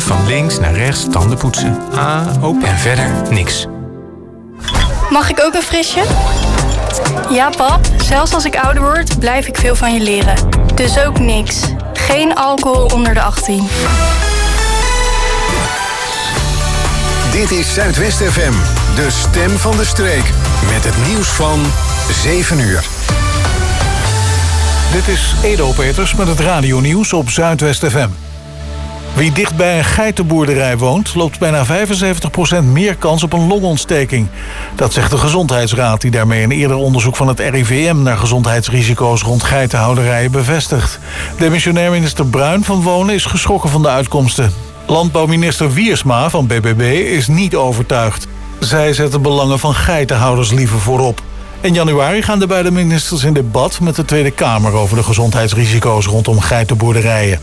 van links naar rechts, tanden poetsen. Open. En verder niks. Mag ik ook een frisje? Ja, pap. Zelfs als ik ouder word, blijf ik veel van je leren. Dus ook niks. Geen alcohol onder de 18. Dit is Zuidwest FM, de stem van de streek. Met het nieuws van 7 uur. Dit is Edo Peters met het radionieuws op Zuidwest FM. Wie dicht bij een geitenboerderij woont, loopt bijna 75% meer kans op een longontsteking. Dat zegt de Gezondheidsraad, die daarmee een eerder onderzoek van het RIVM naar gezondheidsrisico's rond geitenhouderijen bevestigt. Demissionair minister Bruin van Wonen is geschrokken van de uitkomsten. Landbouwminister Wiersma van BBB is niet overtuigd. Zij zet de belangen van geitenhouders liever voorop. In januari gaan de beide ministers in debat met de Tweede Kamer over de gezondheidsrisico's rondom geitenboerderijen.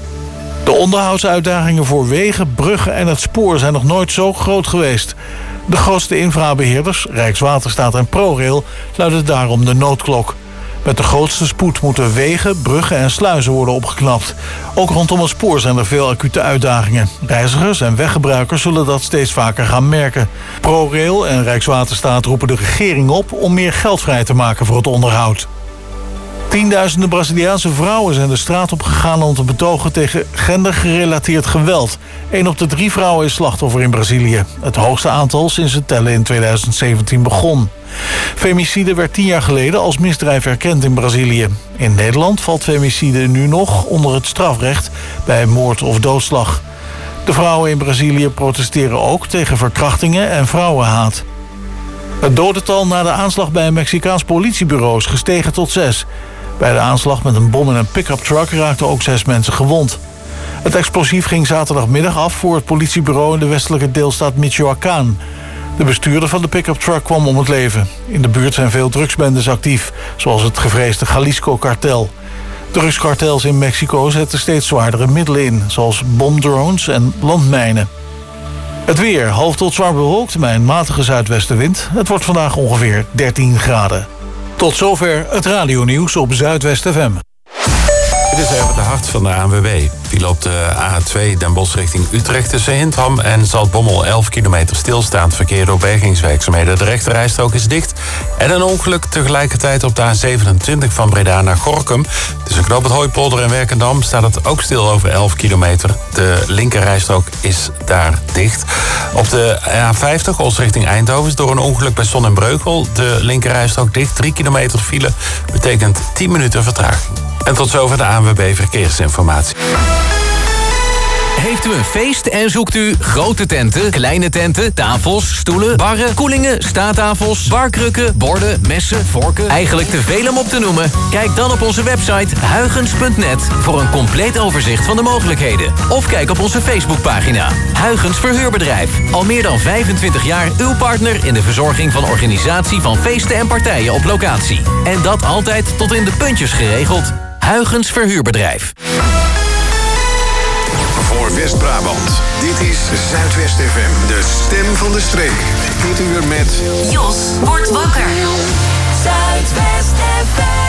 De onderhoudsuitdagingen voor wegen, bruggen en het spoor zijn nog nooit zo groot geweest. De grootste infrabeheerders, Rijkswaterstaat en ProRail, luiden daarom de noodklok. Met de grootste spoed moeten wegen, bruggen en sluizen worden opgeknapt. Ook rondom het spoor zijn er veel acute uitdagingen. Reizigers en weggebruikers zullen dat steeds vaker gaan merken. ProRail en Rijkswaterstaat roepen de regering op om meer geld vrij te maken voor het onderhoud. Tienduizenden Braziliaanse vrouwen zijn de straat op gegaan om te betogen tegen gendergerelateerd geweld. 1 op de 3 vrouwen is slachtoffer in Brazilië. Het hoogste aantal sinds het tellen in 2017 begon. Femicide werd 10 jaar geleden als misdrijf erkend in Brazilië. In Nederland valt femicide nu nog onder het strafrecht bij moord of doodslag. De vrouwen in Brazilië protesteren ook tegen verkrachtingen en vrouwenhaat. Het dodental na de aanslag bij een Mexicaans politiebureau is gestegen tot 6. Bij de aanslag met een bom in een pick-up truck raakten ook 6 mensen gewond. Het explosief ging zaterdagmiddag af voor het politiebureau in de westelijke deelstaat Michoacán. De bestuurder van de pick-up truck kwam om het leven. In de buurt zijn veel drugsbendes actief, zoals het gevreesde Jalisco-kartel. Drugskartels in Mexico zetten steeds zwaardere middelen in, zoals bomdrones en landmijnen. Het weer, half tot zwaar bewolkt bij een matige zuidwestenwind. Het wordt vandaag ongeveer 13 graden. Tot zover het radionieuws op Zuidwest FM. Dit is even de hart van de ANWB. Die loopt de A2 Den Bosch richting Utrecht tussen Hintham en Zaltbommel 11 kilometer stilstaand verkeer door bergingswerkzaamheden. De rechterrijstrook is dicht. En een ongeluk tegelijkertijd op de A27 van Breda naar Gorinchem. Tussen Knoop het Hooipolder en Werkendam staat het ook stil over 11 kilometer. De linkerrijstrook is daar dicht. Op de A50 Oost richting Eindhoven is door een ongeluk bij Son en Breugel de linkerrijstrook dicht. 3 kilometer file betekent 10 minuten vertraging. En tot zover de ANWB Verkeersinformatie. Heeft u een feest en zoekt u grote tenten, kleine tenten, tafels, stoelen, barren, koelingen, staattafels, barkrukken, borden, messen, vorken? Eigenlijk te veel om op te noemen? Kijk dan op onze website huygens.net voor een compleet overzicht van de mogelijkheden. Of kijk op onze Facebookpagina. Huygens Verhuurbedrijf. Al meer dan 25 jaar uw partner in de verzorging van organisatie van feesten en partijen op locatie. En dat altijd tot in de puntjes geregeld. Huygens Verhuurbedrijf. Voor West-Brabant, dit is Zuidwest FM, de stem van de streek. Dit uur met Jos wordt wakker. Zuidwest FM.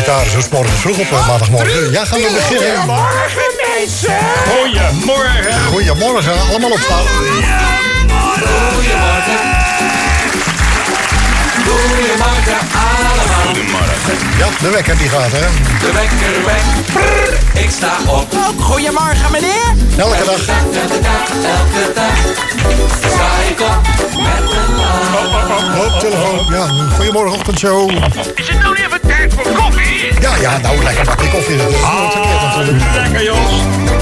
elkaar zo 's morgens vroeg op maandagmorgen. Ja, gaan we beginnen. Goedemorgen, mensen. Goedemorgen. Goedemorgen, allemaal opstaan. Goedemorgen. Goedemorgen allemaal. Goedemorgen. Ja, de wekker die gaat, hè. De wekker weg. Prrr, ik sta op. Goedemorgen, meneer. Elke dag. Elke dag. Sta ik op met een lach. Telefoon. Ja, goedemorgen, ochtendshow. Is het nou even tijd voor koffie? Ja, nou, lekker bakje koffie. Dat is nooit verkeerd natuurlijk. Lekker, Jos.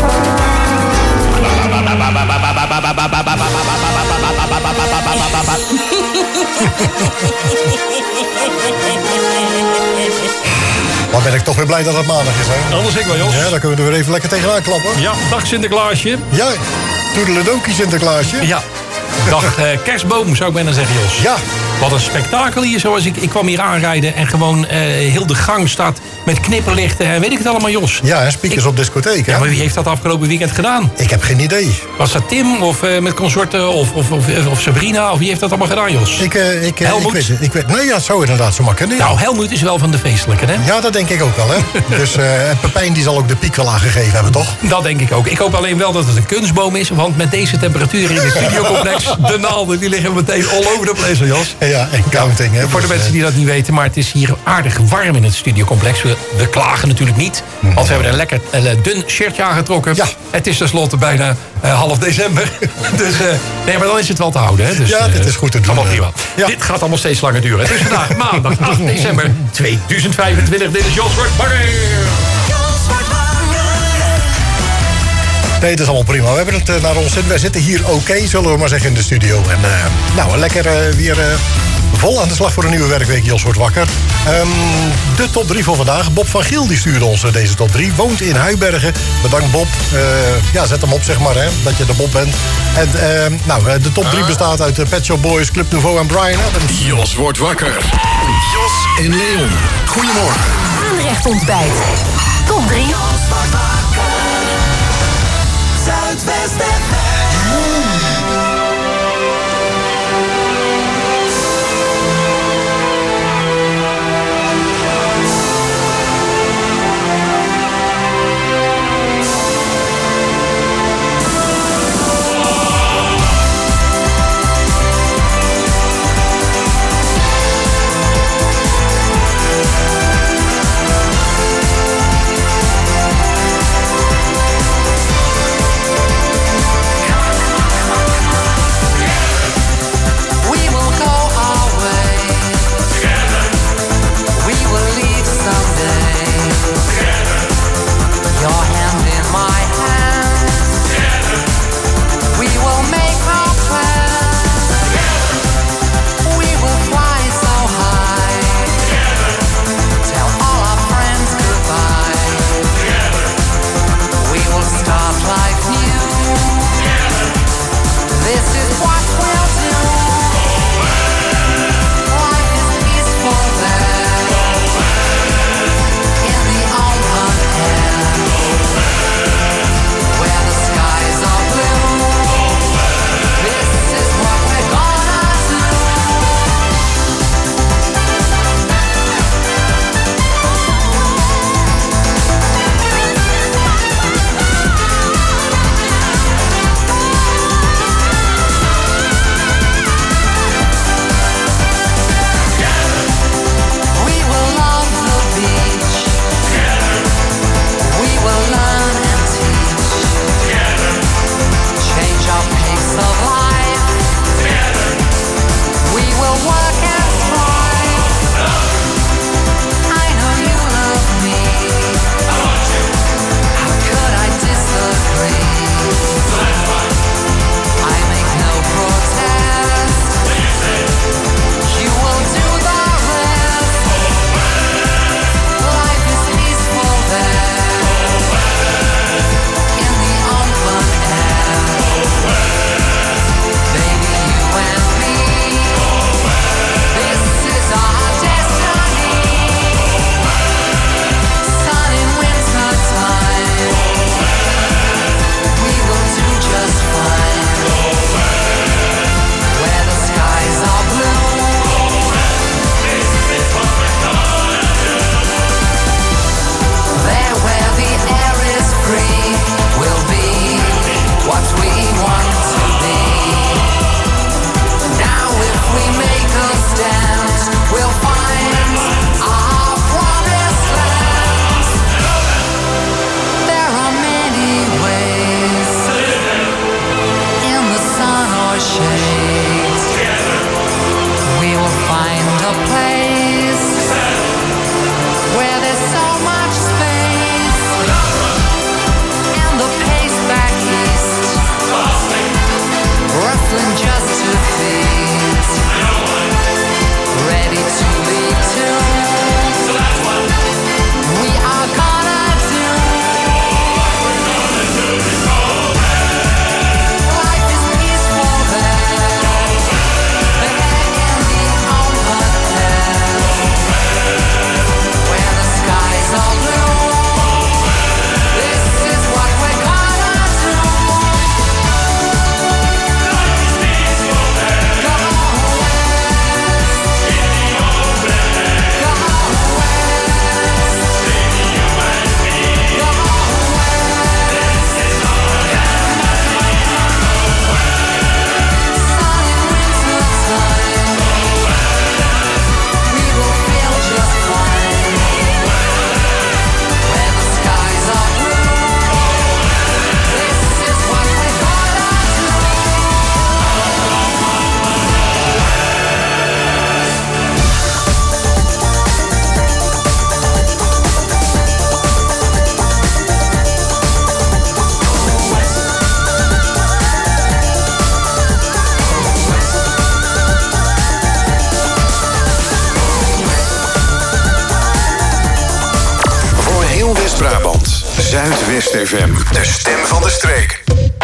Maar ben ik toch weer blij dat het maandag is, hè? Anders ik wel, Jos. Ja, dan kunnen we er weer even lekker tegenaan klappen. Ja, dag Sinterklaasje. Ja, toedeledokie Sinterklaasje. Ja, dag kerstboom zou ik bijna zeggen, Jos. Ja. Wat een spektakel hier, zoals ik kwam hier aanrijden en gewoon heel de gang staat met knipperlichten en weet ik het allemaal, Jos. Ja, en speakers op discotheek, hè? Ja, maar wie heeft dat afgelopen weekend gedaan? Ik heb geen idee. Was dat Tim of met consorten of Sabrina? Of wie heeft dat allemaal gedaan, Jos? Helmoet? Ik weet, nee, ja, het zou inderdaad zo makkelijk. Ja. Nou, Helmoet is wel van de feestelijke, hè? Ja, dat denk ik ook wel, hè? Dus Pepijn die zal ook de piek wel aangegeven hebben, toch? Dat denk ik ook. Ik hoop alleen wel dat het een kunstboom is, want met deze temperaturen in het studiocomplex, de naalden, die liggen meteen all over the place, Jos. Ja, en counting, hè? Voor de mensen die dat niet weten, maar het is hier aardig warm in het studiocomplex. We klagen natuurlijk niet, want we hebben een lekker dun shirtje aangetrokken. Ja. Het is tenslotte bijna half december. Dus nee, maar dan is het wel te houden. Hè? Dus, ja, dit is goed te doen. Allemaal prima. Ja. Dit gaat allemaal steeds langer duren. Het is vandaag maandag 8 december 2025. Dit is Jos Wordt Wakker. Nee, het is allemaal prima. We hebben het naar ons zin. Wij zitten hier oké, zullen we maar zeggen, in de studio. En nou, lekker weer vol aan de slag voor een nieuwe werkweek. Jos Wordt Wakker. De top 3 voor vandaag. Bob van Giel die stuurde ons deze top 3. Woont in Huibergen. Bedankt Bob. Ja, zet hem op, zeg maar, hè, dat je de Bob bent. En nou, de top 3 bestaat uit Pet Shop Boys, Club Nouveau en Brian Adams. Jos Wordt Wakker. Jos en Leon. Goedemorgen. Aanrecht ontbijt. Top 3. Zuidwest Zuidwest FM, de stem van de streek.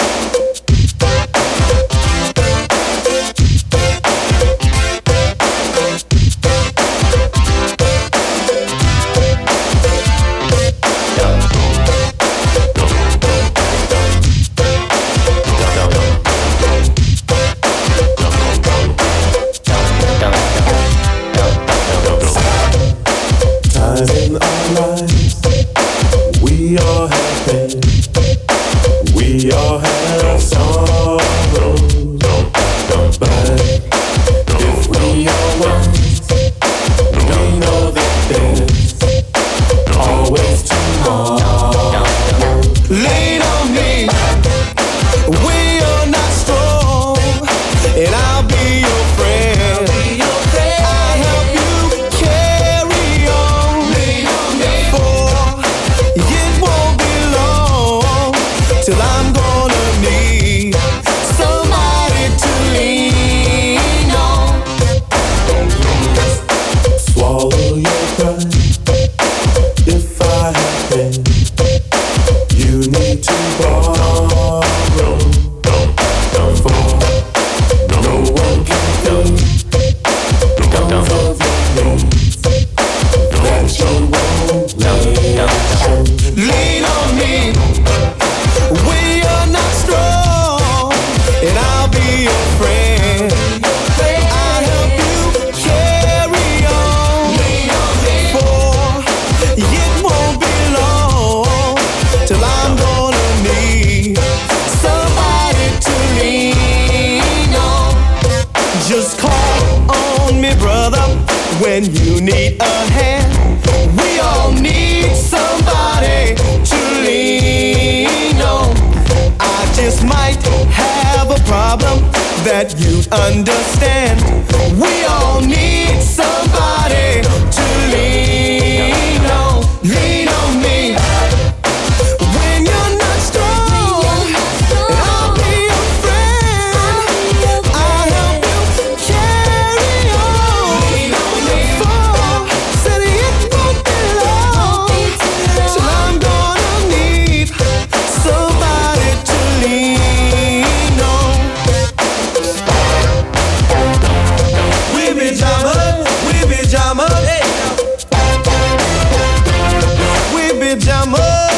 In our lives, we all have pain, we all have sorrow. But if we are wise, we know that there's always tomorrow. Lean on me, we are not strong, and I'll be your friend. Till I'm gonna need somebody to lean on. Swallow your pride. If I have pain, you need to borrow. For no one can pay all of your needs that you won't need. Lean on me. We are not strong, and I'll be your friend. I'll help you carry on. For it won't be long till I'm gonna need somebody to lean on. Just call on me, brother, when you need a hand. We all need somebody to lean on. I just might have a problem that you'd understand. We all need somebody to lean on. Lean on me. When you're not strong, I'll be your friend. I'll help you carry on. For said it won't be long till I'm gonna need somebody to lean on. We be jamming, hey. We be jamming.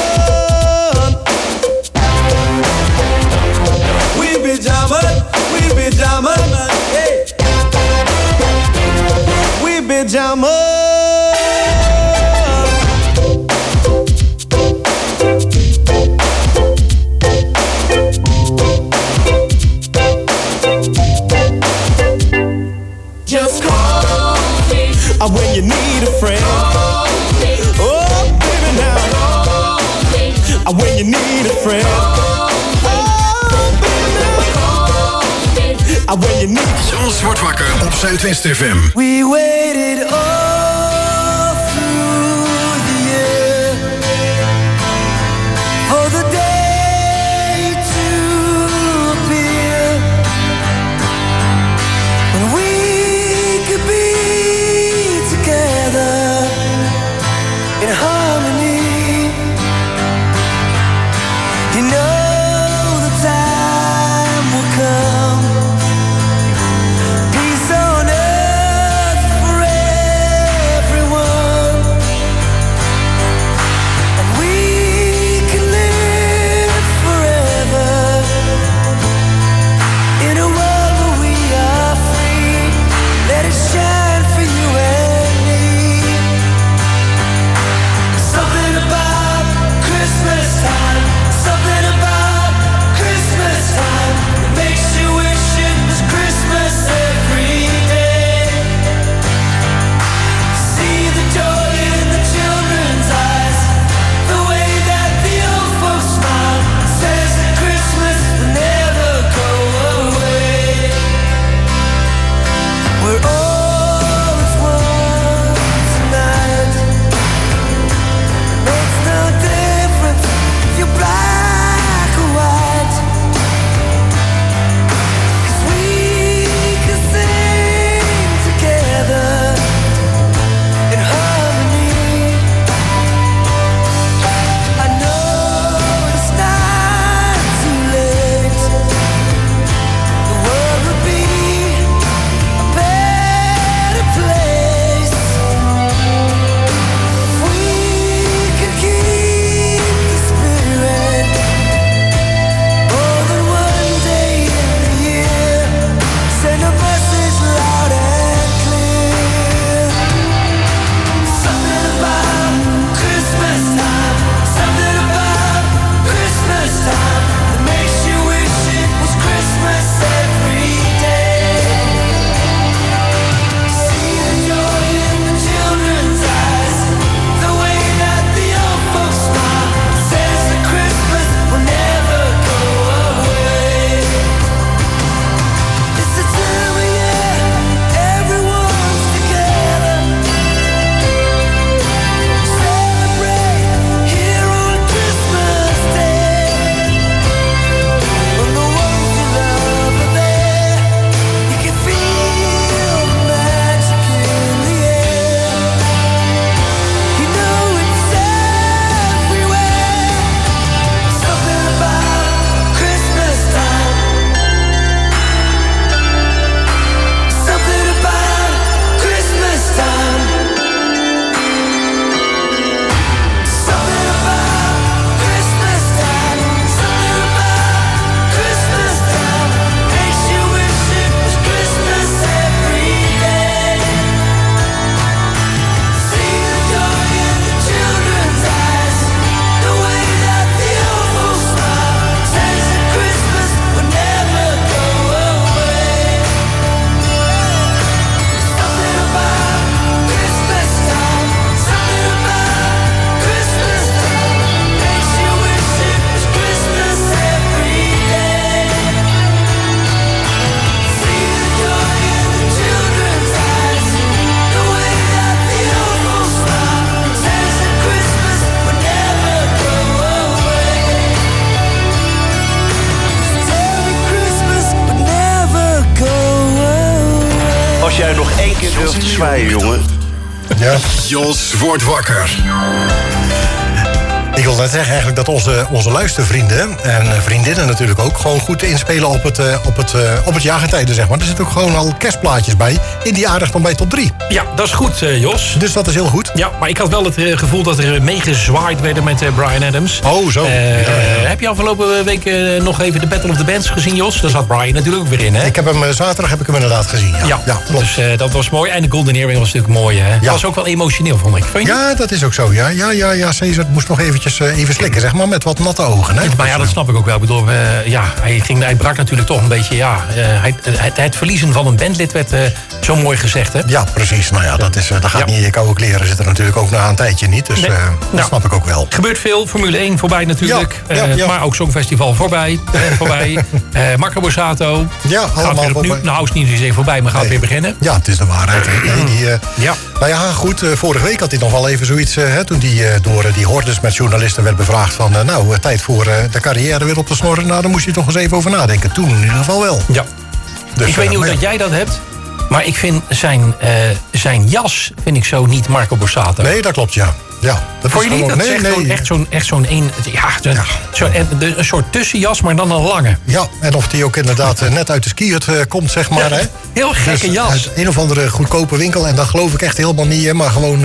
We be jamming, hey. We be jamming. Just call me when you need a friend. Oh, baby, now. When you need a friend. Oh, baby, now. When you need. Zons wordt wakker op Zuidwest FM. We waited all through the year for the day to appear when we could be together in harmony. You know the time will come, peace on earth forever. Als jij nog 1 keer durft te zwaaien, jongen. Ja. Jos wordt wakker. Ik wil net zeggen eigenlijk dat onze luistervrienden en vriendinnen natuurlijk ook gewoon goed inspelen op het jaargetijde, zeg maar. Er zitten ook gewoon al kerstplaatjes bij in die aardig dan bij top 3. Ja, dat is goed, Jos. Dus dat is heel goed. Ja, maar ik had wel het gevoel dat er meegezwaaid werden met Bryan Adams. Oh, zo. Heb je afgelopen week nog even de Battle of the Bands gezien, Jos? Daar zat Bryan natuurlijk ook weer in, hè? Ik heb hem zaterdag inderdaad gezien, ja. Ja, klopt. Dus dat was mooi. En de Golden Earring was natuurlijk mooi, hè? Dat was ook wel emotioneel, vond ik. Vind je? Ja, dat is ook zo, ja. Ja, Cesar moest nog eventjes even slikken, zeg maar, met wat natte ogen, hè? Maar ja, dat snap ik ook wel. Ik bedoel, hij brak natuurlijk toch een beetje, het verliezen van een bandlid werd zo mooi gezegd, hè? Ja, precies. Nou ja, dat gaat niet in je koude kleren zitten natuurlijk ook na een tijdje niet. Dus dat snap ik ook wel. Gebeurt veel. Formule 1 voorbij natuurlijk. Ja. Maar ook Songfestival voorbij. Marco Borsato. Ja, gaat allemaal weer opnieuw. Nou, is niet zozeer voorbij, maar gaat weer beginnen. Ja, het is de waarheid. Nou ja, goed. Vorige week had hij nog wel even zoiets, toen hij door die hordes met journalisten werd bevraagd van, tijd voor de carrière weer op te snorren. Nou, daar moest je toch eens even over nadenken. Toen in ieder geval wel. Ja. Dus, ik weet niet hoe dat jij dat hebt. Maar ik vind zijn jas vind ik zo niet Marco Borsato. Nee, dat klopt, ja. Dat vond je niet? Dat is echt zo'n een soort tussenjas, maar dan een lange. Ja, en of die ook inderdaad net uit de skiert komt, zeg maar. Ja, hè? heel gekke jas. Uit een of andere goedkope winkel. En dat geloof ik echt helemaal niet. Maar gewoon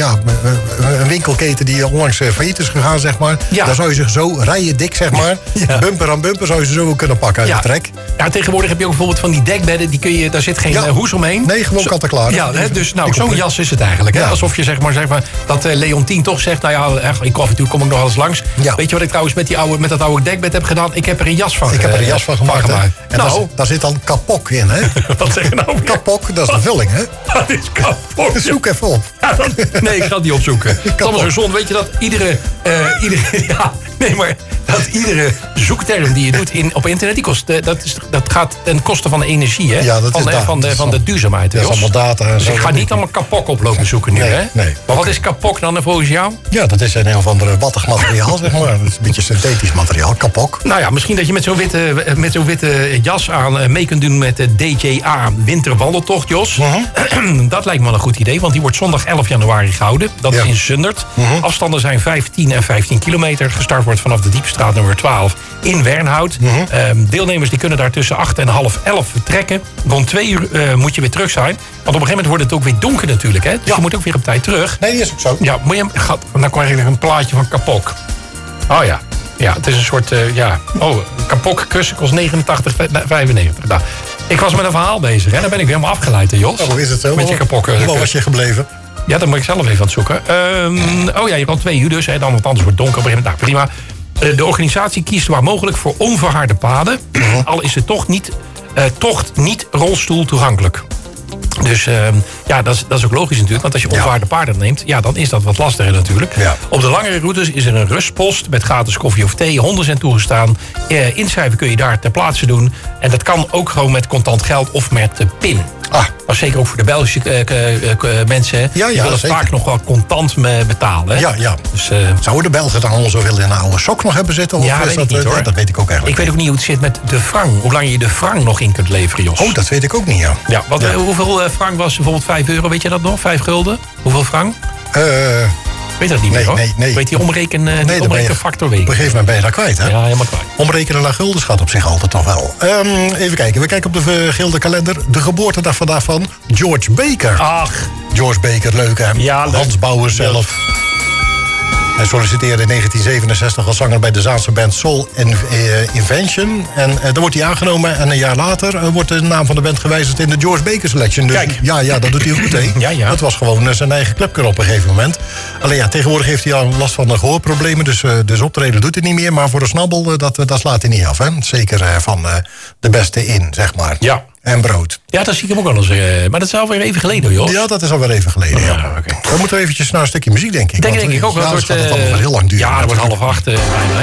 een winkelketen die onlangs failliet is gegaan, zeg maar. Ja. Daar zou je ze zo rijen dik, zeg maar. Ja. Bumper aan bumper zou je ze zo kunnen pakken uit de trek. Ja, tegenwoordig heb je ook bijvoorbeeld van die dekbedden. Daar zit geen hoes omheen. Nee, gewoon kant-en-klaar. Ja, dus zo'n jas is het eigenlijk. Hè? Alsof je zeg maar dat Leontien toch zegt, nou ja, ik kom ik nog wel eens langs. Ja. Weet je wat ik trouwens met dat oude dekbed heb gedaan? Ik heb er een jas van gemaakt. En daar zit dan kapok in, hè? Wat zeg je nou? Kapok, dat is de vulling, hè? Dat is kapok. Zoek even op. Ja, nee, ik ga het niet opzoeken. Het is allemaal zo zonde. Weet je dat iedere zoekterm die je doet op internet, dat gaat ten koste van de energie, hè? Ja, van de duurzaamheid. Dat is allemaal data. Dus ik ga niet allemaal kapok oplopen zoeken nu, hè? Nee. Maar wat is kapok dan volgens jou? Ja, dat is een of andere wattig materiaal, zeg maar. Dat is een beetje synthetisch materiaal, kapok. Nou ja, misschien dat je met zo'n witte jas aan mee kunt doen met de DJA Winterwandeltocht, Jos. Dat lijkt me wel een goed idee, want die wordt zondag 11 januari gehouden. Dat is in Zundert. Afstanden zijn 15 en 15 kilometer. Gestart wordt vanaf de Diepstraat nummer 12 in Wernhout. Deelnemers die kunnen daar tussen 8 en half 11 vertrekken. Rond 2 uur moet je weer terug zijn. Want op een gegeven moment wordt het ook weer donker natuurlijk. Hè? Dus je moet ook weer op tijd terug. Nee, die is ook zo. Ja, dan krijg je een plaatje van kapok. Oh ja. Ja, het is een soort, kapok kussen kost 89,95. Nou, ik was met een verhaal bezig, hè. Daar ben ik weer helemaal afgeleid, hè, Jos. Hoe is het zo? Met je kapokken. Waar was je gebleven? Ja, dan moet ik zelf even aan het zoeken. Je hebt al 2 uur dus, hè, dan, want anders wordt het donker. Nou, prima. De organisatie kiest waar mogelijk voor onverharde paden. Al is het tocht niet rolstoel toegankelijk. Dus dat is ook logisch natuurlijk. Want als je onverharde paarden neemt, dan is dat wat lastiger natuurlijk. Ja. Op de langere routes is er een rustpost met gratis koffie of thee. Honden zijn toegestaan. Inschrijven kun je daar ter plaatse doen. En dat kan ook gewoon met contant geld of met PIN. Maar zeker ook voor de Belgische mensen. Die willen vaak nog wel contant betalen. Hè? Ja. Dus, zouden de Belgen dan allemaal zoveel in een oude sok nog hebben zitten? Of weet ik niet, hoor. Dat weet ik ook eigenlijk. Ik weet ook niet hoe het zit met de frank. Hoe lang je de frank nog in kunt leveren, Jos. Oh, dat weet ik ook niet, ja. Hoeveel frank was bijvoorbeeld 5 euro? Weet je dat nog? 5 gulden? Hoeveel frank? Weet dat niet meer, hoor? Nee. Weet je omrekenfactor weten? Op een gegeven moment ben je daar kwijt, hè? Ja, helemaal kwijt. Omrekenen naar gulden gaat op zich altijd toch wel. Even kijken. We kijken op de gilde kalender. De geboortedag vandaag van George Baker. Ach. George Baker, leuk, hè? Ja, Hans Bouwers zelf. Hij solliciteerde in 1967 als zanger bij de Zaanse band Soul Invention. En dan wordt hij aangenomen en een jaar later wordt de naam van de band gewijzigd in de George Baker Selection. Dus kijk. Ja, dat doet hij goed, hè? Ja. Dat was gewoon zijn eigen clubker op een gegeven moment. Alleen ja, tegenwoordig heeft hij al last van gehoorproblemen, dus optreden doet hij niet meer. Maar voor de snabbel, dat slaat hij niet af, hè? Zeker van de beste in, zeg maar. Ja. En brood. Ja, dat zie ik hem ook wel eens. Maar dat is alweer even geleden, joh. Ja, dat is alweer even geleden. Ja. Okay. Dan moeten we eventjes naar een stukje muziek, denk ik. Denk ik ook. Dat wordt het allemaal heel lang duren. Ja, dat wordt 7:30 bijna, hè.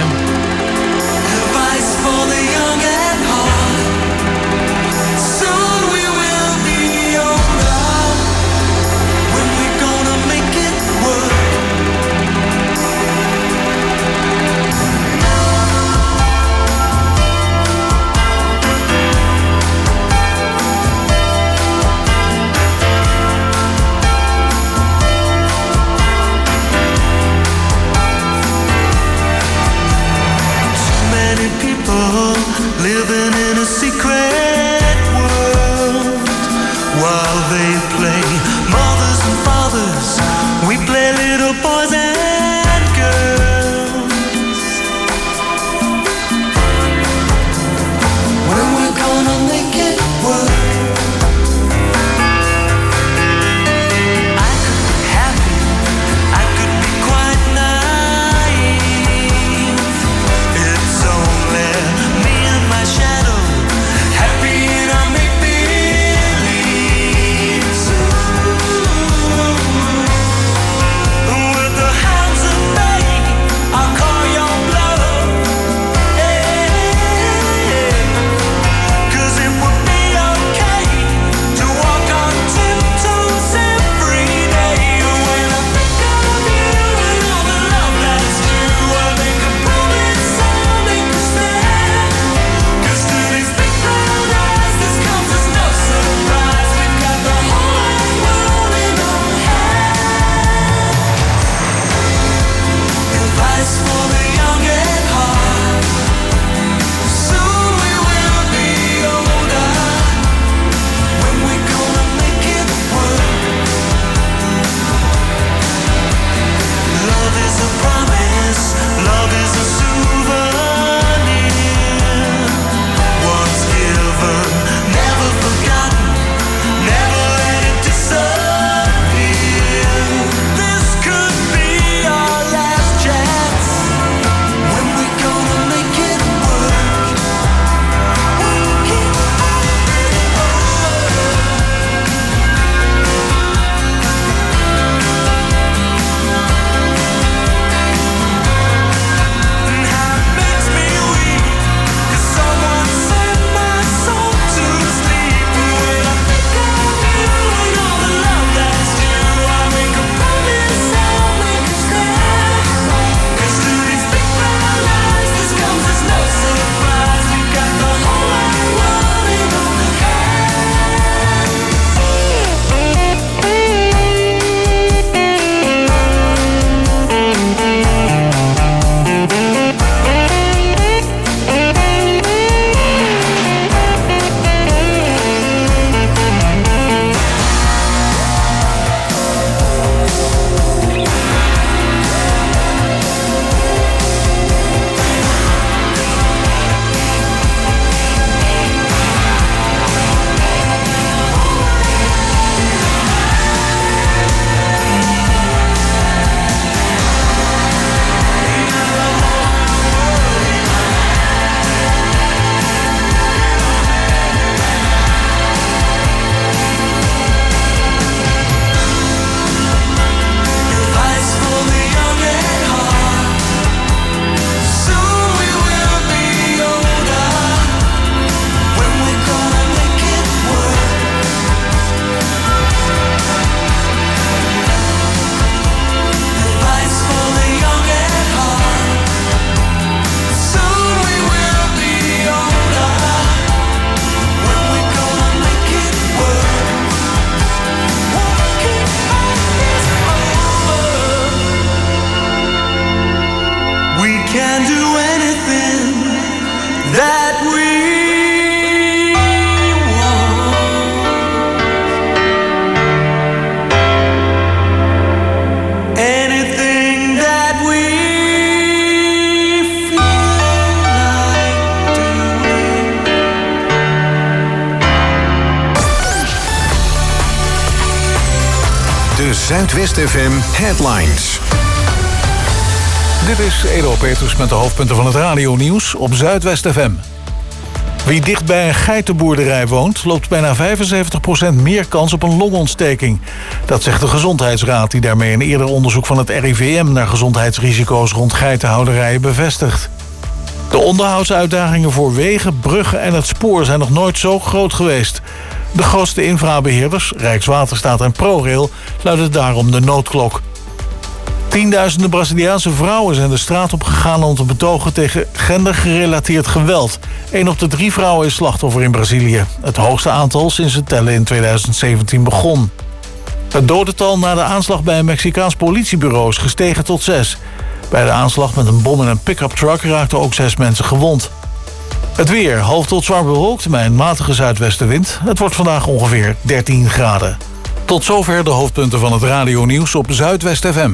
De Zuidwest FM Headlines. Dit is Edo Peters met de hoofdpunten van het radionieuws op Zuidwest FM. Wie dicht bij een geitenboerderij woont, loopt bijna 75% meer kans op een longontsteking. Dat zegt de Gezondheidsraad, die daarmee een eerder onderzoek van het RIVM naar gezondheidsrisico's rond geitenhouderijen bevestigt. De onderhoudsuitdagingen voor wegen, bruggen en het spoor zijn nog nooit zo groot geweest. De grootste infrabeheerders, Rijkswaterstaat en ProRail, luiden daarom de noodklok. Tienduizenden Braziliaanse vrouwen zijn de straat op gegaan om te betogen tegen gendergerelateerd geweld. 1 op de 3 vrouwen is slachtoffer in Brazilië. Het hoogste aantal sinds het tellen in 2017 begon. Het dodental na de aanslag bij een Mexicaans politiebureau is gestegen tot 6. Bij de aanslag met een bom in een pick-up truck raakten ook 6 mensen gewond. Het weer, half tot zwaar bewolkt bij een matige zuidwestenwind. Het wordt vandaag ongeveer 13 graden. Tot zover de hoofdpunten van het radionieuws op Zuidwest FM.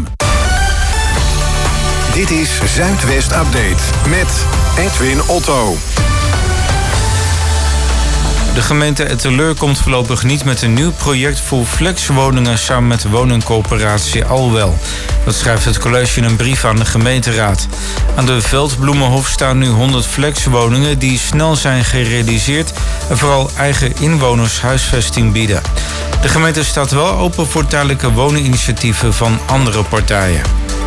Dit is Zuidwest Update met Edwin Otto. De gemeente Etteleur komt voorlopig niet met een nieuw project voor flexwoningen samen met de woningcoöperatie Alwel. Dat schrijft het college in een brief aan de gemeenteraad. Aan de Veldbloemenhof staan nu 100 flexwoningen die snel zijn gerealiseerd en vooral eigen inwoners huisvesting bieden. De gemeente staat wel open voor tijdelijke woninginitiatieven van andere partijen.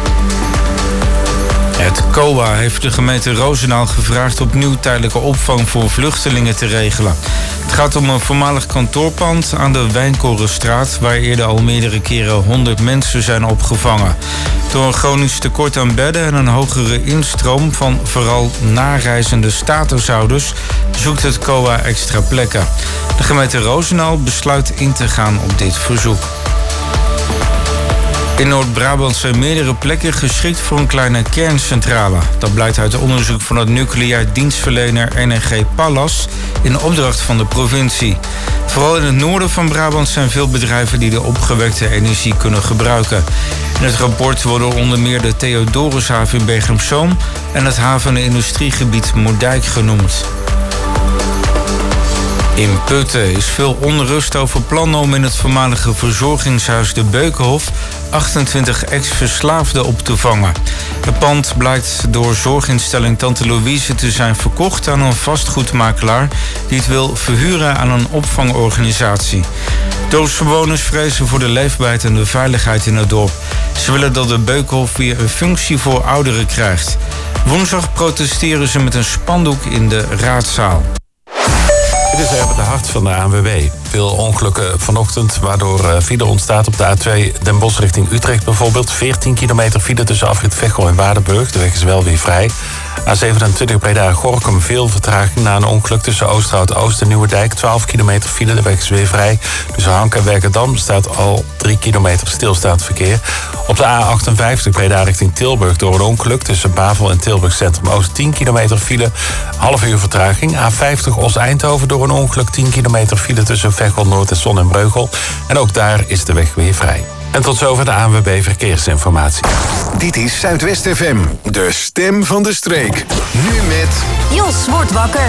Het COA heeft de gemeente Roosendaal gevraagd opnieuw tijdelijke opvang voor vluchtelingen te regelen. Het gaat om een voormalig kantoorpand aan de Wijnkorenstraat, waar eerder al meerdere keren 100 mensen zijn opgevangen. Door een chronisch tekort aan bedden en een hogere instroom van vooral nareizende statushouders zoekt het COA extra plekken. De gemeente Roosendaal besluit in te gaan op dit verzoek. In Noord-Brabant zijn meerdere plekken geschikt voor een kleine kerncentrale. Dat blijkt uit onderzoek van het nucleair dienstverlener NRG Pallas in opdracht van de provincie. Vooral in het noorden van Brabant zijn veel bedrijven die de opgewekte energie kunnen gebruiken. In het rapport worden onder meer de Theodorushaven in Bergen op Zoom en het haven- en industriegebied Moerdijk genoemd. In Putten is veel onrust over plannen om in het voormalige verzorgingshuis De Beukenhof 28 ex-verslaafden op te vangen. Het pand blijkt door zorginstelling Tante Louise te zijn verkocht aan een vastgoedmakelaar die het wil verhuren aan een opvangorganisatie. Dorpsbewoners vrezen voor de leefbaarheid en de veiligheid in het dorp. Ze willen dat de Beukenhof weer een functie voor ouderen krijgt. Woensdag protesteren ze met een spandoek in de raadzaal. Dit is even de hart van de ANWB. Veel ongelukken vanochtend, waardoor file ontstaat op de A2 Den Bosch richting Utrecht bijvoorbeeld. 14 kilometer file tussen afrit Veghel en Waardenburg. De weg is wel weer vrij. A27 Breda-Gorinchem, veel vertraging na een ongeluk tussen Oosterhout-Oost en Nieuwerdijk. 12 kilometer file, de weg is weer vrij. Tussen Hank en Werkendam staat al 3 kilometer stilstaand verkeer. Op de A58 Breda richting Tilburg door een ongeluk tussen Bavel en Tilburg Centrum Oost. 10 kilometer file, half uur vertraging. A50 Os-Eindhoven door een ongeluk, 10 kilometer file tussen Veghel Noord en Zon en Breugel. En ook daar is de weg weer vrij. En tot zover de ANWB Verkeersinformatie. Dit is Zuidwest FM, de stem van de streek. Nu met... Jos wordt wakker.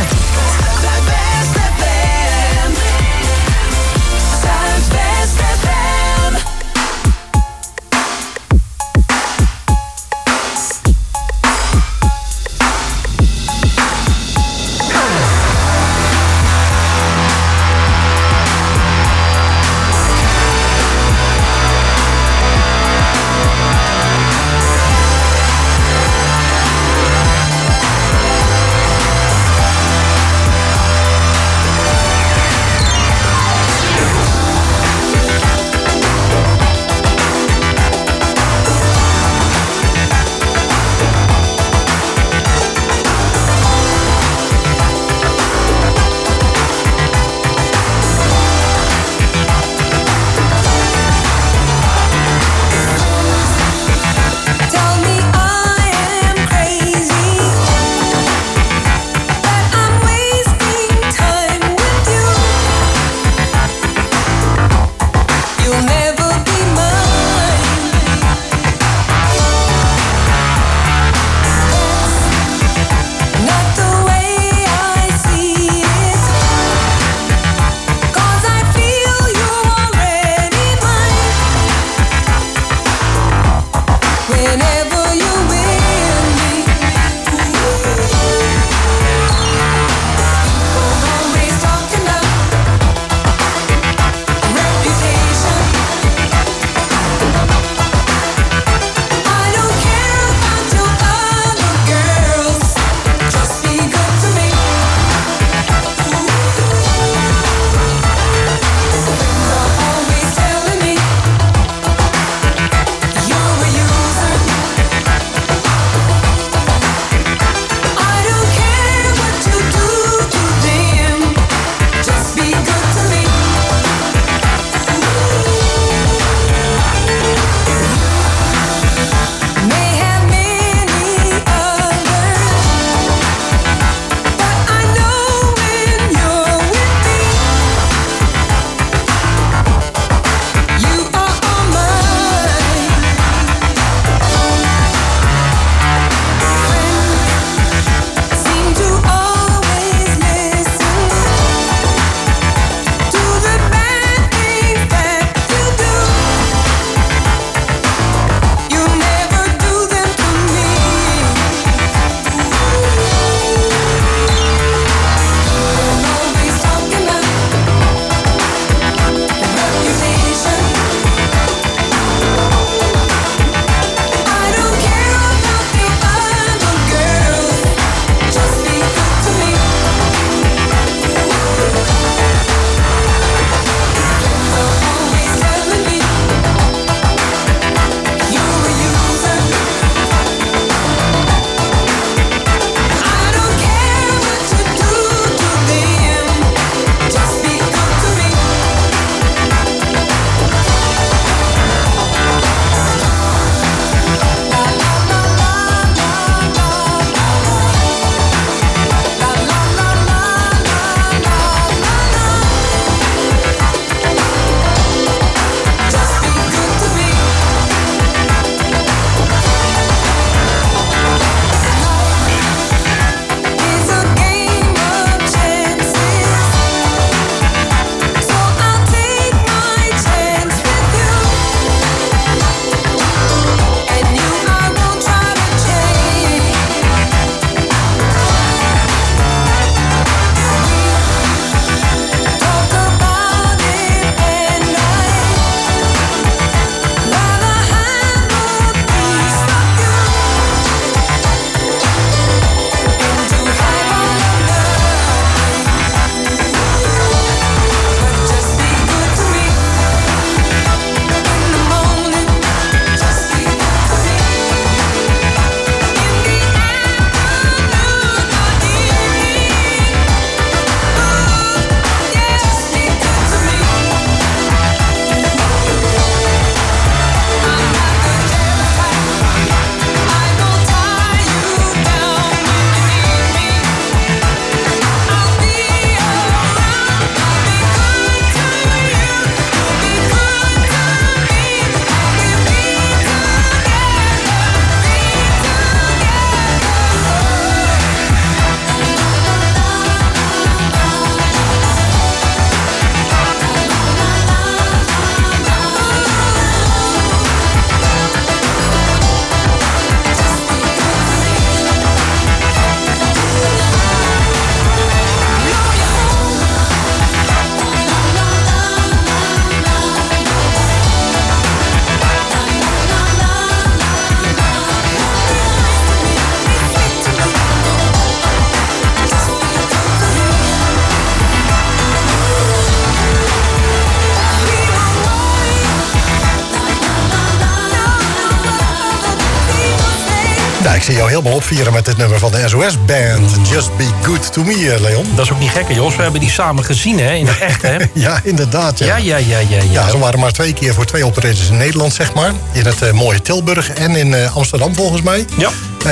zie jou helemaal opvieren met dit nummer van de SOS-band. Just Be Good To Me, Leon. Dat is ook niet gek, Jos. We hebben die samen gezien, hè? In het echt, hè? Ja, inderdaad. Ja. Ja, ze waren maar 2 keer voor 2 optredens in Nederland, zeg maar. In het mooie Tilburg en in Amsterdam, volgens mij. Ja.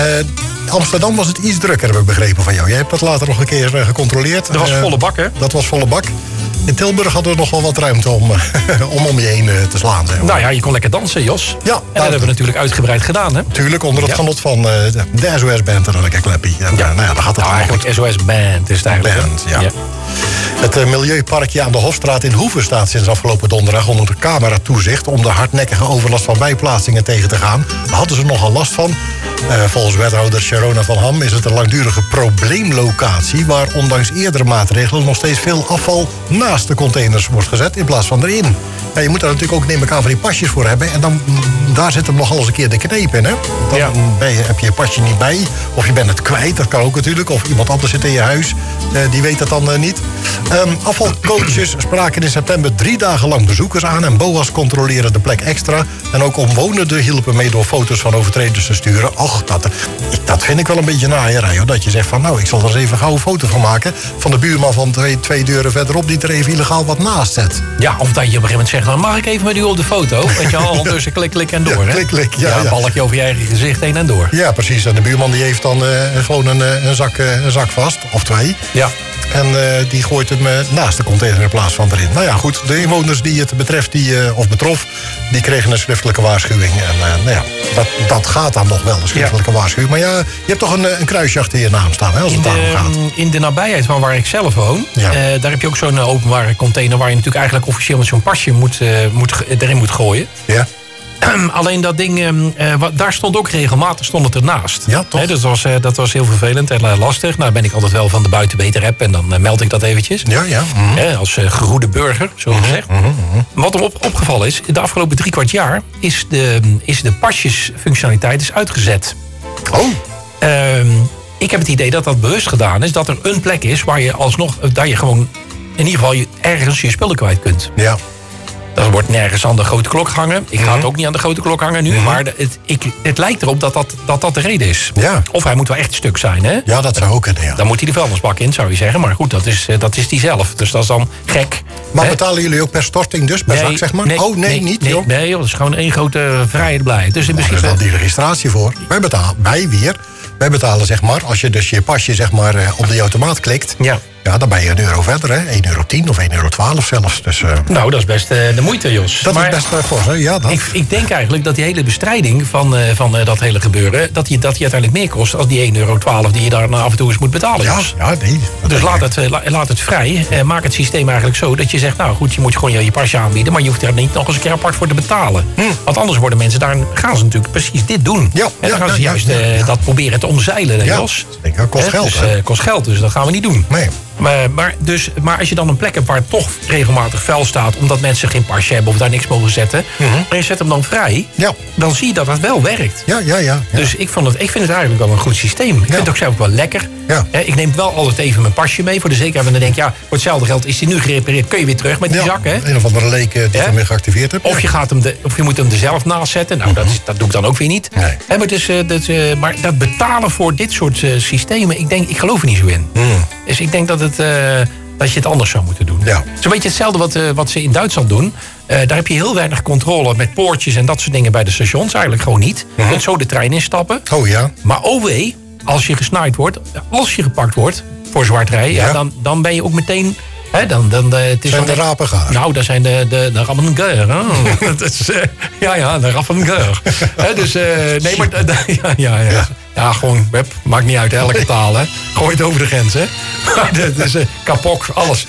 Amsterdam was het iets drukker, heb ik begrepen van jou. Jij hebt dat later nog een keer gecontroleerd. Dat was volle bak, hè? Dat was volle bak. In Tilburg hadden we nog wel wat ruimte om je heen te slaan. Zeg maar. Nou ja, je kon lekker dansen, Jos. Ja, en dat hebben we natuurlijk uitgebreid gedaan, hè? Tuurlijk, onder het genot van de SOS-band en een lekker kleppie. En, nou ja, dan gaat het eigenlijk SOS-band is het eigenlijk. Band, ja. Het Milieuparkje aan de Hofstraat in Hoeven staat sinds afgelopen donderdag onder de cameratoezicht om de hardnekkige overlast van bijplaatsingen tegen te gaan. Daar hadden ze nogal last van. Volgens wethouder Sharona van Ham is het een langdurige probleemlocatie waar ondanks eerdere maatregelen nog steeds veel afval naast de containers wordt gezet in plaats van erin. Ja, je moet daar natuurlijk ook, neem ik aan, van die pasjes voor hebben. En dan, daar zit hem nogal eens een keer de kneep in. Hè? Dan heb je je pasje niet bij. Of je bent het kwijt, dat kan ook natuurlijk. Of iemand anders zit in je huis, die weet dat dan niet. Afvalcoaches spraken in september 3 dagen lang bezoekers aan. En BOA's controleren de plek extra. En ook omwonenden hielpen mee door foto's van overtreders te sturen. Och, dat vind ik wel een beetje naaierij. Hoor. Dat je zegt van, nou, ik zal er eens even gauw een foto van maken. Van de buurman van twee deuren verderop die er even illegaal wat naast zet. Ja, of dat je op een gegeven moment zegt, dan mag ik even met u op de foto. Weet je al, tussen klik en door. Ja, klik, ja. Een balkje over je eigen gezicht heen en door. Ja, precies. En de buurman die heeft dan gewoon een zak vast. Of 2. Ja. En die gooit hem naast de container in plaats van erin. Nou ja, goed. De inwoners die het betreft, of betrof, die kregen een schriftelijke waarschuwing. En nou ja, dat gaat dan nog wel, een schriftelijke waarschuwing. Maar ja, je hebt toch een kruisje achter je naam staan, hè, als het daarom gaat. In de nabijheid van waar ik zelf woon, daar heb je ook zo'n openbare container waar je natuurlijk eigenlijk officieel met zo'n pasje erin moet gooien. Ja. Alleen dat ding, daar stond ook regelmatig het ernaast. Ja, toch? Dus dat was heel vervelend en lastig. Nou ben ik altijd wel van de buiten beter app en dan meld ik dat eventjes. Ja. Als gegoede burger, zo gezegd. Wat er opgevallen is, de afgelopen 3/4 jaar is de pasjesfunctionaliteit uitgezet. Oh. Ik heb het idee dat dat bewust gedaan is. Dat er een plek is waar je alsnog, daar je gewoon in ieder geval ergens je spullen kwijt kunt. Ja. Dat wordt nergens aan de grote klok hangen. Ik ga het ook niet aan de grote klok hangen nu. Maar het lijkt erop dat de reden is. Ja. Of hij moet wel echt stuk zijn. Hè? Ja, dat zou ook kunnen. Ja. Dan moet hij de vuilnisbak in, zou je zeggen. Maar goed, dat is die zelf. Dus dat is dan gek. Maar betalen jullie ook per storting dus? Per zak, zeg maar? Niet, joh? Nee, dat is gewoon één grote vrijheid blij. Dus in principe wel die registratie voor. Wij betalen, zeg maar, als je dus je pasje zeg maar, op de automaat klikt. Ja, dan ben je €1 verder, hè? €1,10 of €1,12 zelfs. Dus, nou, dat is best de moeite, Jos. Dat is best fors, hè? Ja, dat. Ik denk eigenlijk dat die hele bestrijding van dat hele gebeuren, dat die uiteindelijk meer kost als die €1,12 die je daar af en toe eens moet betalen, Jos. Ja, nee. Dus laat het vrij. Maak het systeem eigenlijk zo dat je zegt, nou goed, je moet gewoon je pasje aanbieden, maar je hoeft er niet nog eens een keer apart voor te betalen. Want anders worden mensen gaan ze natuurlijk precies dit doen. Ja, en dan gaan ze juist dat proberen te omzeilen, Jos. Dat kost geld, dus, kost geld, dus dat gaan we niet doen. Nee. Maar als je dan een plek hebt waar toch regelmatig vuil staat, omdat mensen geen pasje hebben of daar niks mogen zetten, en je zet hem dan vrij, dan zie je dat wel werkt. Ja. Dus ik vind het eigenlijk wel een goed systeem. Ik vind het ook zelf wel lekker. Ja. Ik neem wel altijd even mijn pasje mee voor de zekerheid. En dan denk ik, voor hetzelfde geld is hij nu gerepareerd, kun je weer terug met die zak. Hè? Een of andere leek die hem weer geactiveerd hebt. Of je moet hem er zelf naast zetten. Nou, dat doe ik dan ook weer niet. Nee. Maar dat betalen voor dit soort systemen, ik geloof er niet zo in. Dus ik denk dat je het anders zou moeten doen. Ja. Het is een beetje hetzelfde wat ze in Duitsland doen. Daar heb je heel weinig controle met poortjes en dat soort dingen bij de stations. Eigenlijk gewoon niet. Je kunt zo de trein instappen. Oh ja. Maar als je gesnaaid wordt, als je gepakt wordt voor zwart rijden, dan ben je ook meteen. Het zijn de rapen gaar. Nou, dat zijn de rappen gaar. De rappen gaar. Dus nee, maar ja, gewoon, maakt niet uit, elke taal, hè. Gooi het over de grens, hè. Dat is kapok, alles.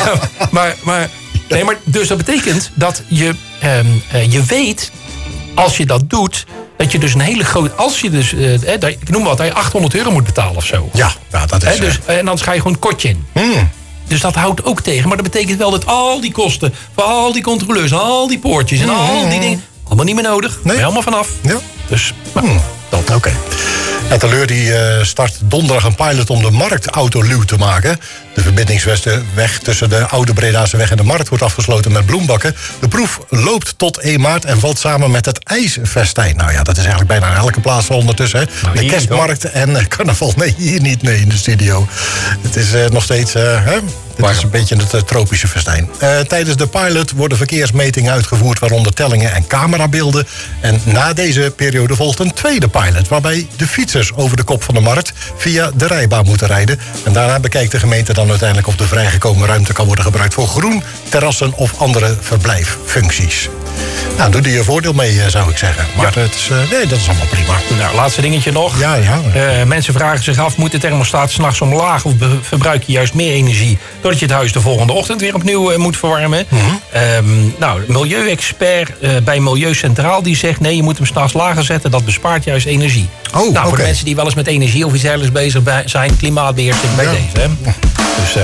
Dus dat betekent dat je weet, als je dat doet, dat je dus een hele grote, als je dus, ik noem wat, dat je €800 moet betalen of zo. Ja, dat is. Dus, en dan ga je gewoon een kotje in. Dus dat houdt ook tegen. Maar dat betekent wel dat al die kosten, voor al die controleurs, al die poortjes en al die dingen, allemaal niet meer nodig. Nee. Helemaal vanaf. Ja. Dus, dat. Oké. Teleur die start donderdag een pilot om de marktauto luw te maken. De verbindingsweg tussen de Oude Bredaanse weg en de markt wordt afgesloten met bloembakken. De proef loopt tot 1 maart en valt samen met het ijsfestijn. Nou ja, dat is eigenlijk bijna in elke plaats ondertussen. Hè? Nou, de kerstmarkt en carnaval. Nee, hier niet, nee, in de studio. Het is nog steeds... Dit is een beetje het tropische festijn. Tijdens de pilot worden verkeersmetingen uitgevoerd, waaronder tellingen en camerabeelden. En na deze periode volgt een tweede pilot, waarbij de fietsers over de kop van de markt via de rijbaan moeten rijden. En daarna bekijkt de gemeente dan uiteindelijk of de vrijgekomen ruimte kan worden gebruikt voor groen, terrassen of andere verblijffuncties. Nou, doe er je voordeel mee, zou ik zeggen. Maar het is, nee, dat is allemaal prima. Nou, laatste dingetje nog. Ja. Mensen vragen zich af, moet de thermostaat 's nachts omlaag of verbruik je juist meer energie doordat je het huis de volgende ochtend weer opnieuw moet verwarmen? Milieuexpert bij Milieu Centraal die zegt nee, je moet hem 's nachts lager zetten, dat bespaart juist energie. Voor de mensen die wel eens met energie of iets dergelijks bezig zijn, klimaatbeheersing bij deze. Hè? Dus...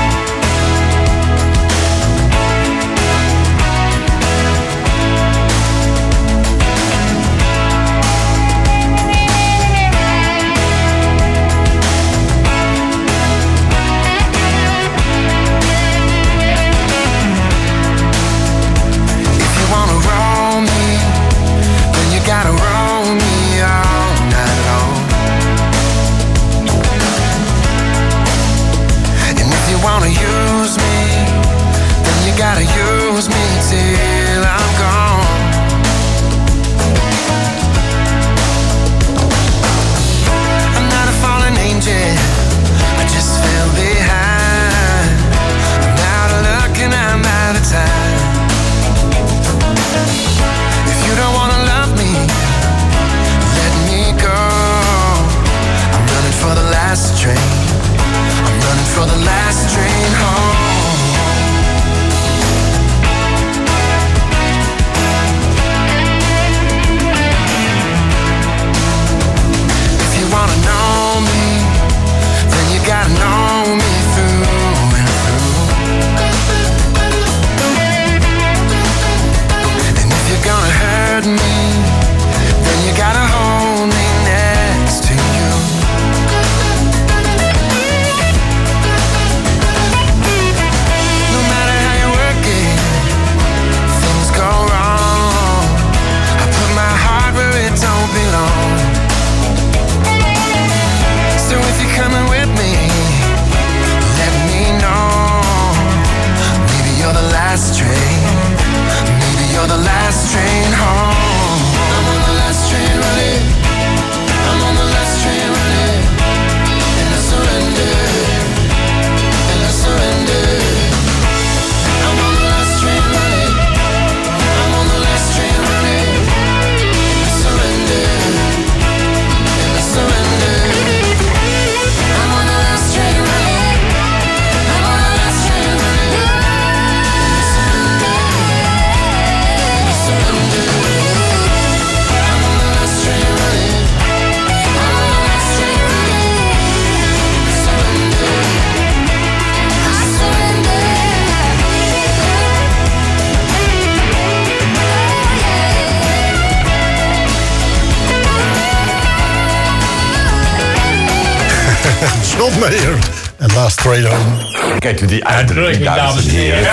Meijer en Last Train Home. Kijk, die uitdrukking, dames en heren.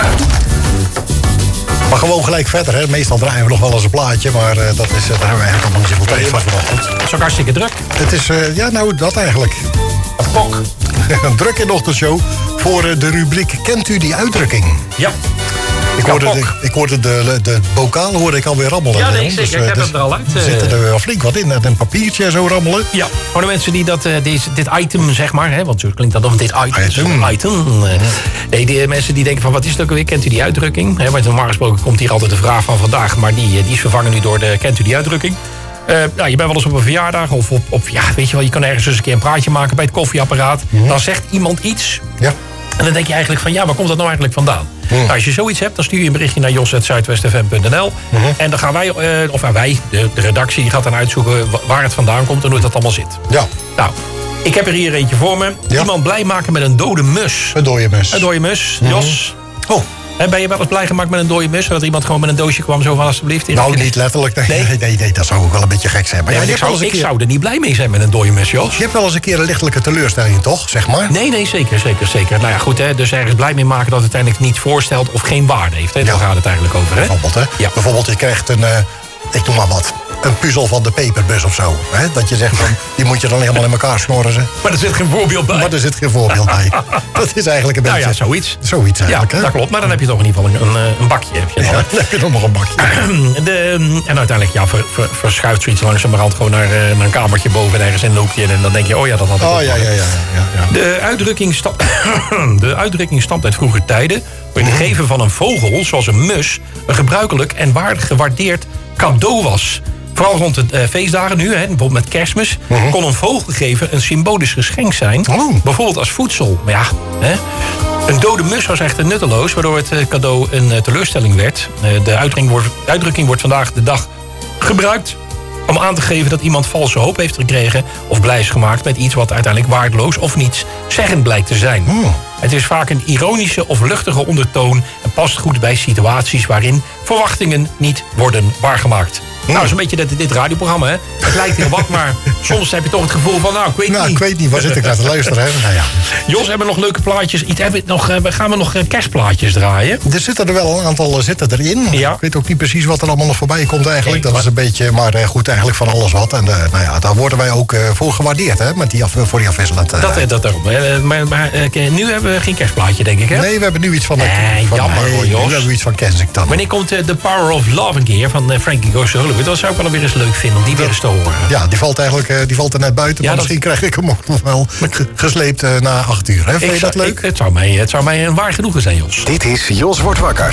Maar gewoon gelijk verder, hè. Meestal draaien we nog wel eens een plaatje, maar daar hebben we eigenlijk allemaal niet zoveel tijd van vanochtend. Het is ook hartstikke druk. Het is, dat eigenlijk. Een pok. Druk in de ochtendshow voor de rubriek Kent u die uitdrukking? Ja. Ik hoorde de bokaal hoorde ik alweer rammelen. Ja, nee, zeker. Dus, ik heb hem er al uit. Er zit er wel flink wat in. Een papiertje zo rammelen. Ja, voor de mensen die dit item, zeg maar... Hè, want zo klinkt dat nog, dit item. Nee, die mensen die denken van, wat is het ook alweer? Kent u die uitdrukking? Want normaal gesproken komt hier altijd de vraag van vandaag... maar die is vervangen nu door de kent u die uitdrukking? Je bent wel eens op een verjaardag of weet je wel... je kan ergens eens een keer een praatje maken bij het koffieapparaat. Dan zegt iemand iets... Ja. En dan denk je eigenlijk van, waar komt dat nou eigenlijk vandaan? Nou, als je zoiets hebt, dan stuur je een berichtje naar jos@zuidwestfm.nl. En dan gaan wij, de redactie, die gaat dan uitzoeken waar het vandaan komt en hoe dat allemaal zit. Ja. Nou, ik heb er hier eentje voor me. Ja. Iemand blij maken met een dode mus. Een dode mus. Een dode mus. Jos. Oh. Ben je wel eens blij gemaakt met een dode mus? Zodat iemand gewoon met een doosje kwam zo van alsjeblieft. Nou, niet letterlijk. Nee, dat zou ook wel een beetje gek zijn. Maar ja, ik zou er niet blij mee zijn met een dode mus, Jos. Je hebt wel eens een keer een lichtelijke teleurstelling, toch? Zeg maar. Nee, zeker. Nou ja, goed, hè, dus ergens blij mee maken dat het uiteindelijk niet voorstelt of geen waarde heeft. Hè? Daar gaat het eigenlijk over. Hè? Bijvoorbeeld, hè? Ja. Bijvoorbeeld, je krijgt ik noem maar wat, een puzzel van de peperbus of zo. Hè? Dat je zegt van, die moet je dan helemaal in elkaar snorren. Maar er zit geen voorbeeld bij. Dat is eigenlijk een beetje... Nou ja, zoiets. Zoiets eigenlijk, ja, hè? Dat klopt. Maar dan heb je toch in ieder geval een bakje. Dan heb je nog een bakje. En uiteindelijk verschuift zoiets langzamerhand gewoon naar een kamertje boven ergens in een hoekje. En dan denk je, oh ja, dat had ik ook. Ja. De uitdrukking stamt uit vroeger tijden. Voor het geven van een vogel, zoals een mus, een gebruikelijk en waardig gewaardeerd cadeau was. Vooral rond de feestdagen nu, bijvoorbeeld met Kerstmis, kon een vogel geven een symbolisch geschenk zijn. Bijvoorbeeld als voedsel. Maar ja, een dode mus was echter nutteloos, waardoor het cadeau een teleurstelling werd. De uitdrukking wordt vandaag de dag gebruikt om aan te geven dat iemand valse hoop heeft gekregen of blij is gemaakt met iets wat uiteindelijk waardeloos of niets zeggend blijkt te zijn. Het is vaak een ironische of luchtige ondertoon en past goed bij situaties waarin verwachtingen niet worden waargemaakt. Nou, is een beetje dit radioprogramma, hè. Het lijkt heel wat, maar soms heb je toch het gevoel van, ik weet niet, waar zit ik naar te luisteren, hè? Nou ja. Jos, hebben we nog leuke plaatjes? Gaan we nog kerstplaatjes draaien? Er zitten er wel een aantal erin. Ja. Ik weet ook niet precies wat er allemaal nog voorbij komt eigenlijk. Dat is een beetje, maar goed, eigenlijk van alles wat. En daar worden wij ook voor gewaardeerd, hè, voor die afwisselend. Dat daarom. Maar nu hebben we geen kerstplaatje, denk ik, hè? Nee, we hebben nu iets van... jammer hoor, Jos. Nu hebben we iets van Kensington. Wanneer komt The Power of Love een keer van Frankie Goes to Hollywood? Dat zou ik wel weer eens leuk vinden om die weer eens te horen. Ja, die valt er net buiten. Ja, maar misschien krijg ik hem ook nog wel gesleept na 8 uur. Hè? Vind je dat leuk? Het zou mij een waar genoegen zijn, Jos. Dit is Jos wordt wakker.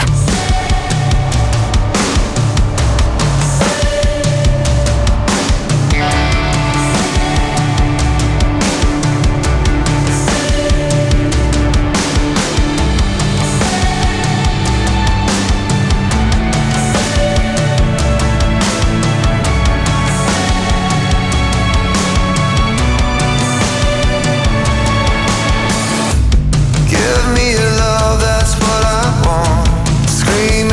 Give me your love, that's what I want. Scream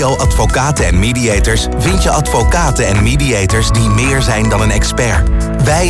Legio Advocaten en Mediators vind je advocaten en mediators die meer zijn dan een expert. Wij